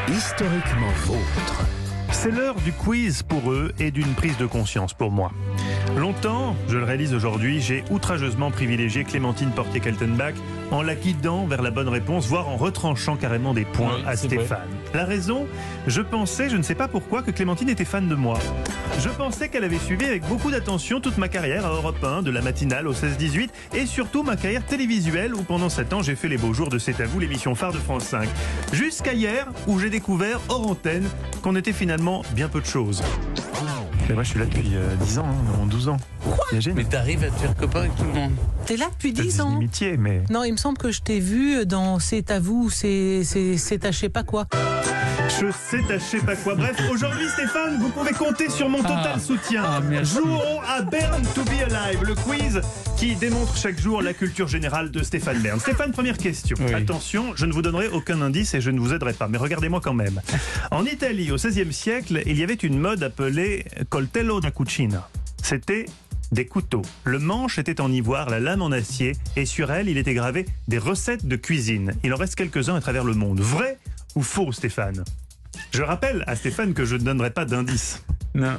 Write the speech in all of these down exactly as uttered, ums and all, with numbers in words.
Historiquement vôtre. C'est l'heure du quiz pour eux et d'une prise de conscience pour moi. Longtemps, je le réalise aujourd'hui, j'ai outrageusement privilégié Clémentine Portier-Kaltenbach en la guidant vers la bonne réponse, voire en retranchant carrément des points Oui, à c'est Stéphane. vrai. La raison, je pensais, je ne sais pas pourquoi, que Clémentine était fan de moi. Je pensais qu'elle avait suivi avec beaucoup d'attention toute ma carrière à Europe un, de la matinale au seize dix-huit, et surtout ma carrière télévisuelle où pendant sept ans j'ai fait les beaux jours de C'est à vous, l'émission phare de France cinq. Jusqu'à hier où j'ai découvert hors antenne qu'on était finalement bien peu de choses. Mais moi je suis là depuis euh, dix ans, hein, douze ans. Mais t'arrives à te faire copain avec tout le monde. T'es là depuis Peut-être dix une ans. amitié, mais... Non, il me semble que je t'ai vu dans C'est à vous, c'est c'est c'est à je sais pas quoi. Je sais à je sais pas quoi. Bref, aujourd'hui Stéphane, vous pouvez compter sur mon total Ah. soutien. Ah, merci. Jouons à Bern to be alive, le quiz qui démontre chaque jour la culture générale de Stéphane Bern. Stéphane, première question. Oui. Attention, je ne vous donnerai aucun indice et je ne vous aiderai pas, mais regardez-moi quand même. En Italie, au seizième siècle, il y avait une mode appelée coltello da cucina. C'était des couteaux. Le manche était en ivoire, la lame en acier, et sur elle, il était gravé des recettes de cuisine. Il en reste quelques-uns à travers le monde. Vrai ou faux, Stéphane? Je rappelle à Stéphane que je ne donnerai pas d'indice. Non.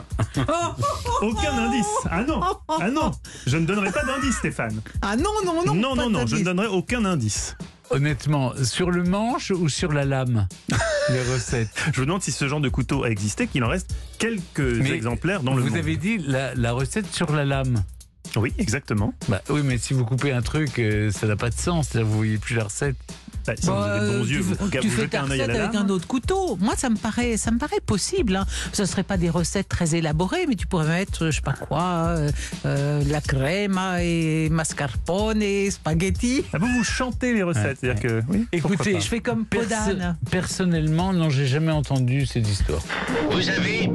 Aucun indice. Ah non, ah non, je ne donnerai pas d'indice, Stéphane. Ah non, non, non. Non, pas non, non, je ne d'indice. donnerai aucun indice. Honnêtement, sur le manche ou sur la lame, les recettes. Je vous demande si ce genre de couteau a existé, qu'il en reste quelques Mais exemplaires dans le Vous monde. avez dit la, la recette sur la lame. Oui, exactement. Bah oui, mais si vous coupez un truc, euh, ça n'a pas de sens. Là, vous voyez plus la recette. Bah, si Bon, vous avez de euh, bons tu, yeux, vous, fais- vous tu fais jetez ta un œil à recette la avec lame. un autre couteau. Moi, ça me paraît, ça me paraît possible. Hein. Ce ne serait pas des recettes très élaborées, mais tu pourrais mettre, je sais pas quoi, euh, euh, la crema et mascarpone et spaghetti. Ah, vous, vous chantez les recettes, Ouais, c'est-à-dire que... Oui, pourquoi Écoutez, pas. Je fais comme Perso- Podane. personnellement, non, j'ai jamais entendu cette histoire. Vous avez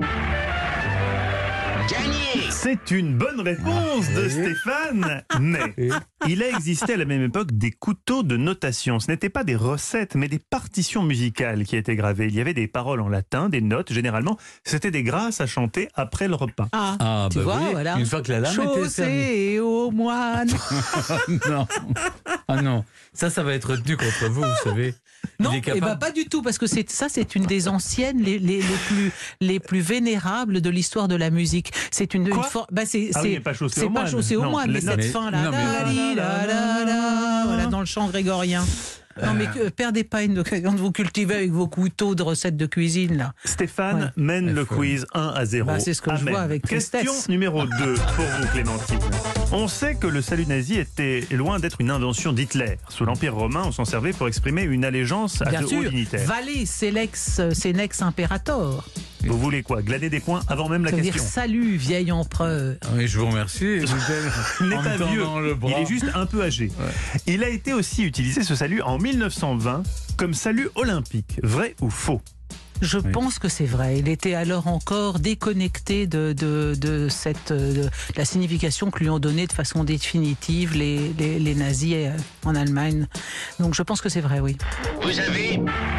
gagné. C'est une bonne réponse de oui. Stéphane, mais Oui. il a existé à la même époque des couteaux de notation. Ce n'étaient pas des recettes, mais des partitions musicales qui étaient gravées. Il y avait des paroles en latin, des notes. Généralement, c'était des grâces à chanter après le repas. Ah, Ah, tu bah vois, oui, voilà. une fois que la lame était servie. Chaussée au moine. Non. Ah non, ça, ça va être retenu contre vous, vous savez. Il Non, est eh capable- ben, pas du tout, parce que c'est ça, c'est une des anciennes, les, les, les plus, les plus vénérables de l'histoire de la musique. C'est une, Quoi une for- bah, c'est, Ah oui, c'est- mais pas chaussée c'est au pas moine. chaussée au Non, moine, mais les cette notes- fin là, non, mais- la, li, la, la, la, voilà, dans le chant grégorien. Non, mais que- perdez pas une quand vous cultivez avec vos couteaux de recettes de cuisine là. Stéphane Ouais. mène le F un. quiz un à zéro. Bah, c'est ce que je Amen. vois avec Question tristesse. numéro deux pour vous, Clémentine. On sait que le salut nazi était loin d'être une invention d'Hitler. Sous l'Empire romain, on s'en servait pour exprimer une allégeance à Bien de hauts sûr, dignitaires. Valé, Sélex, Sénex Imperator. Vous voulez quoi? Glaner des points avant même la Ça veut dire question? salut, vieil empereur. Ah oui, je vous remercie. Il n'est En pas me vieux, tendant le bras. il est juste un peu âgé. Il a été aussi utilisé, ce salut, en mille neuf cent vingt comme salut olympique. Vrai ou faux? Je Oui. pense que c'est vrai. Il était alors encore déconnecté de, de, de cette, de la signification que lui ont donnée de façon définitive les, les, les nazis euh, en Allemagne. Donc je pense que c'est vrai, oui. Vous avez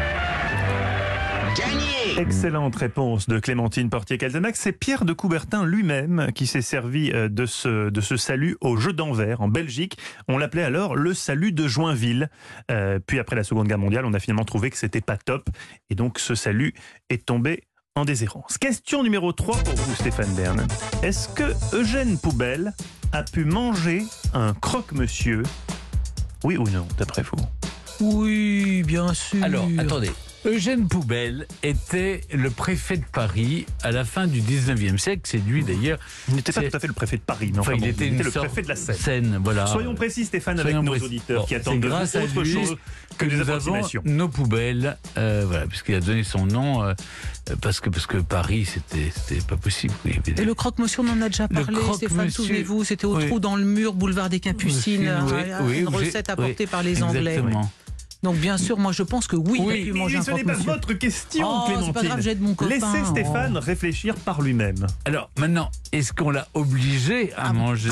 gagné. Excellente réponse de Clémentine Portier-Kaltenbach. C'est Pierre de Coubertin lui-même qui s'est servi euh, de ce, de ce salut au jeu d'Anvers, en Belgique. On l'appelait alors le salut de Joinville. Euh, puis après la Seconde Guerre mondiale, on a finalement trouvé que c'était pas top. Et donc ce salut est tombé en déshérence. Question numéro trois pour vous, Stéphane Bern. Est-ce que Eugène Poubelle a pu manger un croque-monsieur? Oui ou non, d'après vous? Oui, bien sûr. Alors, attendez. Eugène Poubelle était le préfet de Paris à la fin du dix-neuvième siècle. C'est lui d'ailleurs. Il n'était pas C'est- tout à fait le préfet de Paris, mais Enfin, enfin il bon, était, il était une le sorte- préfet de la Seine. Seine, voilà. Soyons précis, Stéphane, avec Soyons nos précis. auditeurs Bon, qui c'est attendent de grâce à vous autre lui chose que des nous avons approximations. nos poubelles, euh, voilà, puisqu'il a donné son nom, euh, parce que parce que Paris, c'était c'était pas possible. Oui, Et le croque-monsieur, on en a déjà Le parlé, croque-monsieur, Stéphane, souvenez-vous, c'était au oui. trou dans le mur, boulevard des Capucines, Oui, euh, oui, une oui, recette j'ai- apportée oui, par les Anglais. exactement. Donc bien sûr, moi je pense que oui, Oui, il a pu Mais manger un ce n'est pas croque-monsieur. votre question, Oh, c'est Clémentine. pas grave, j'aide mon copain. Laissez Stéphane Oh. réfléchir par lui-même. Alors maintenant, est-ce qu'on l'a obligé à Ah bon. manger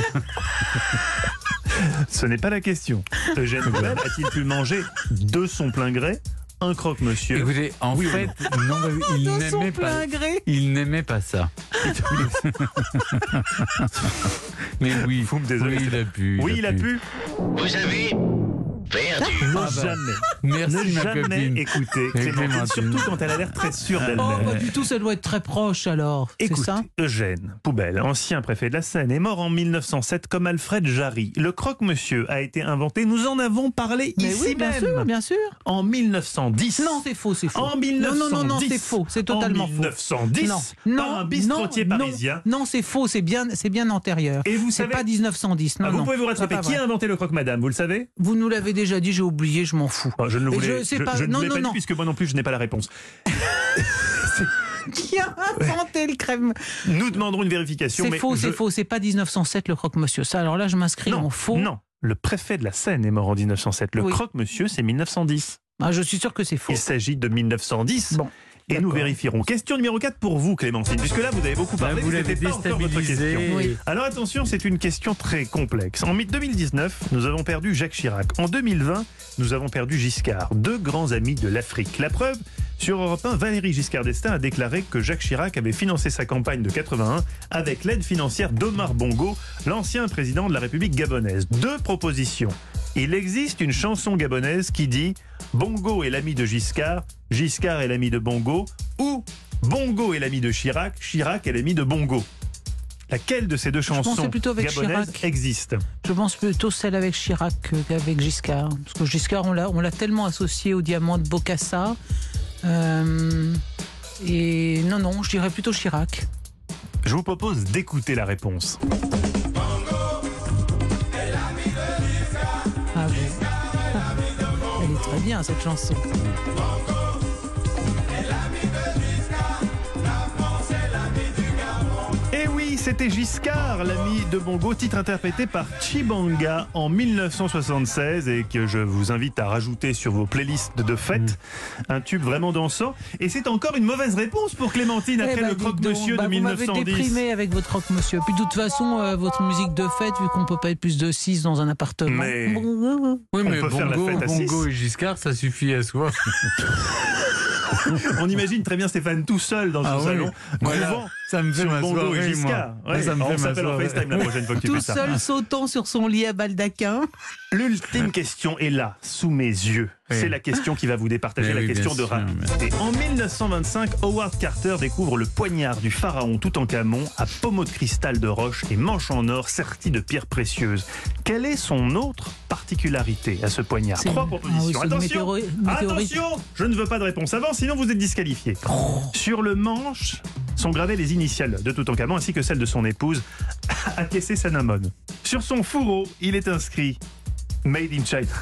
Ce n'est pas la question. Eugène Poubelle a-t-il pu manger de son plein gré un croque-monsieur? Écoutez, en Oui ou fait, non, il De son n'aimait pas. plein gré. Il n'aimait pas ça. Mais oui, Vous me désolez. oui, il a pu. Oui, il a pu. Vous avez perdu. Ne Ah bah. jamais, Merci, ne ma jamais copine. écouter Et Clémentine, Clémentine. surtout quand elle a l'air très sûre Oh, d'elle-même. pas du tout, ça doit être très proche alors. C'est Écoute, ça? Eugène Poubelle, ancien préfet de la Seine, est mort en mille neuf cent sept comme Alfred Jarry. Le croque-monsieur a été inventé, nous en avons parlé Mais ici oui, bien même, sûr, bien sûr. en mille neuf cent dix. Non, c'est faux, c'est faux. En mille neuf cent dix. Non, non, non, non, c'est faux, c'est totalement En faux. mille neuf cent dix, Non, par non, un bistrotier non, parisien. Non, non, c'est faux, c'est bien, c'est bien antérieur. Et vous C'est savez- pas dix-neuf cent dix. Non, Ah, vous non, pouvez vous c'est rattraper. pas Qui vrai. a inventé le croque-madame, vous le savez? Vous nous l'avez déjà dit, j'ai oublié, je m'en fous. Oh, je ne le Et voulais, je sais je- pas- je ne non, voulais non, pas non. dire, puisque moi non plus je n'ai pas la réponse. Qui a inventé le crème? Nous demanderons une vérification. C'est mais faux, je- c'est faux, c'est pas dix-neuf cent sept le croque-monsieur. Ça, alors là, je m'inscris Non, en faux. non. Le préfet de la Seine est mort en mille neuf cent sept. Le Oui. croque-monsieur, c'est mille neuf cent dix. Ah, je suis sûr que c'est faux. Il s'agit de mille neuf cent dix. Bon, et nous d'accord. vérifierons. Question numéro quatre pour vous, Clémentine, puisque là, vous avez beaucoup Bah, parlé. vous mais l'avez c'était pas encore votre déstabilisé. question. Oui. Alors attention, c'est une question très complexe. En deux mille dix-neuf, nous avons perdu Jacques Chirac. En deux mille vingt, nous avons perdu Giscard, deux grands amis de l'Afrique. La preuve, sur Europe un, Valéry Giscard d'Estaing a déclaré que Jacques Chirac avait financé sa campagne de quatre-vingt-un avec l'aide financière d'Omar Bongo, l'ancien président de la République gabonaise. Deux propositions. Il existe une chanson gabonaise qui dit « Bongo est l'ami de Giscard, Giscard est l'ami de Bongo » ou « Bongo est l'ami de Chirac, Chirac est l'ami de Bongo ». Laquelle de ces deux chansons pensais plutôt avec gabonaises Chirac. existe? Je pense plutôt celle avec Chirac qu'avec Giscard. Parce que Giscard, on l'a, on l'a tellement associé au diamant de Bokassa. Euh, et non, non, je dirais plutôt Chirac. Je vous propose d'écouter la réponse. Ah bon. Elle est très bien, cette chanson. Eh oui, c'était Giscard, l'ami de Bongo, titre interprété par Chibanga en mille neuf cent soixante-seize et que je vous invite à rajouter sur vos playlists de fête. Un tube vraiment dansant. Et c'est encore une mauvaise réponse pour Clémentine Eh après ben, le dites croque-monsieur donc, bah, de vous m'avez mille neuf cent dix. déprimé avec votre croque-monsieur. Puis de toute façon, euh, votre musique de fête, vu qu'on peut pas être plus de six dans un appartement. Mais- Oui, On mais peut faire la Bongo, fête à Bongo six. et Giscard, ça suffit à soi. On imagine très bien Stéphane tout seul dans Ah un oui. salon, Voilà. groovant Ça me fait sur ma Bongo soirée, et Giscard. moi. Ouais, Ça me on fait ma s'appelle en soirée. FaceTime la prochaine fois que tu Tout fais ça. seul sautant sur son lit à baldaquin. L'ultime question est là, sous mes yeux. Oui. C'est la question qui va vous départager, Mais la oui, question bien de sûr, rapidité. En mille neuf cent vingt-cinq, Howard Carter découvre le poignard du pharaon Toutankhamon à pommeau de cristal de roche et manche en or serti de pierres précieuses. Quelle est son autre particularité à ce poignard? C'est- Trois Ah oui, propositions. c'est une Attention, météori- météorite. attention, je ne veux pas de réponse avant, sinon vous êtes disqualifié. Sur le manche sont gravées les initiales de Toutankhamon ainsi que celles de son épouse, Akessé Sanamon. Sur son fourreau, il est inscrit Made in China.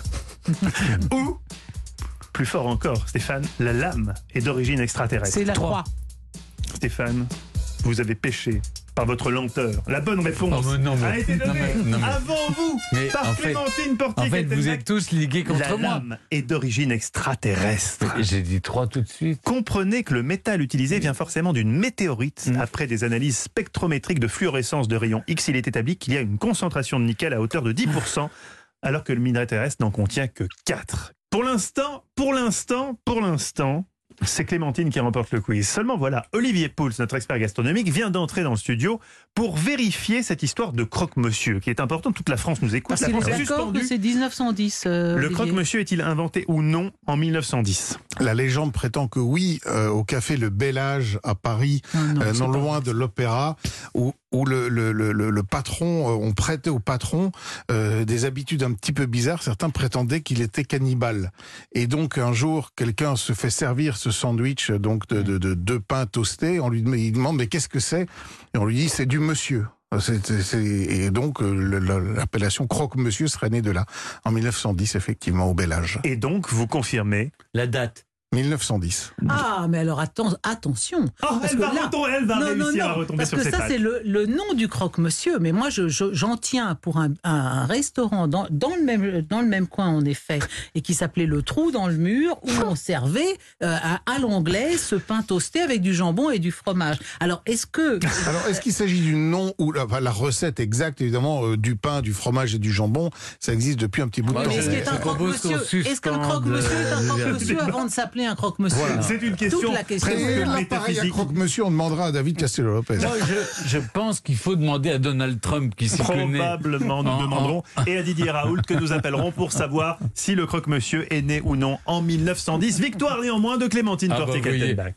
Ou, plus fort encore, Stéphane, la lame est d'origine extraterrestre. C'est la trois. Stéphane, vous avez péché par votre lenteur. La bonne réponse Oh, mais non, mais- a été non, donnée mais- non, mais- avant vous Mais par en fait- Clémentine En Portier. fait, vous êtes tous ligués La contre moi. lame est d'origine extraterrestre. J'ai dit trois tout de suite. Comprenez que le métal utilisé vient forcément d'une météorite. Mm. Après des analyses spectrométriques de fluorescence de rayons X, il est établi qu'il y a une concentration de nickel à hauteur de dix pour cent, alors que le minerai terrestre n'en contient que quatre. Pour l'instant, pour l'instant, pour l'instant, c'est Clémentine qui remporte le quiz. Seulement voilà, Olivier Pouls, notre expert gastronomique, vient d'entrer dans le studio pour vérifier cette histoire de croque-monsieur, qui est importante. Toute la France nous écoute. Parce La qu'il France est est d'accord que suspendue. c'est dix-neuf cent dix. euh, Le Olivier. croque-monsieur est-il inventé ou non en mille neuf cent dix? La légende prétend que oui, euh, au café Le Bel Âge à Paris, Non, non, euh, c'est non pas loin vrai. de l'opéra, où, où le, le, le, le le patron, euh, on prêtait au patron euh, des habitudes un petit peu bizarres. Certains prétendaient qu'il était cannibale. Et donc un jour, quelqu'un se fait servir ce sandwich donc de, de, de deux pains toastés. On lui il demande mais qu'est-ce que c'est? Et on lui dit c'est du monsieur. C'est, c'est, c'est- et donc euh, le- le- l'appellation croque-monsieur serait née de là, en mille neuf cent dix effectivement, au Bel Âge. Et donc, vous confirmez. La date. mille neuf cent dix. Ah, mais alors atten- attention. Oh, Parce elle, que va là- retomber, elle va non, non, réussir à non, retomber parce sur que ses ça, pattes. c'est le, le nom du croque-monsieur. Mais moi, je, je- j'en tiens pour un, un- un restaurant dans, dans, le même, dans le même coin, en effet, et qui s'appelait Le Trou dans le mur, où on servait euh, à, à l'anglais ce pain toasté avec du jambon et du fromage. Alors, est-ce que... Alors, est-ce qu'il s'agit du nom ou la, enfin, la recette exacte, évidemment, euh, du pain, du fromage et du jambon, ça existe depuis un petit bout de Ouais, temps. Mais est-ce qu'il je est un propose qu'on croque-monsieur Est-ce qu'un suspende, croque-monsieur est un euh, croque-monsieur le avant de s'appeler appelé un croque-monsieur Voilà. C'est une question Toute la question. presque Et l'appareil à métaphysique. croque-monsieur, on demandera à David Castello-Lopez. Moi, je, je pense qu'il faut demander à Donald Trump qui s'y connaît. Probablement, nous En- demanderons, et à Didier Raoult que nous appellerons pour savoir si le croque-monsieur est né ou non en mille neuf cent dix. Victoire néanmoins de Clémentine Ah bah, Portier-Kaltenbach.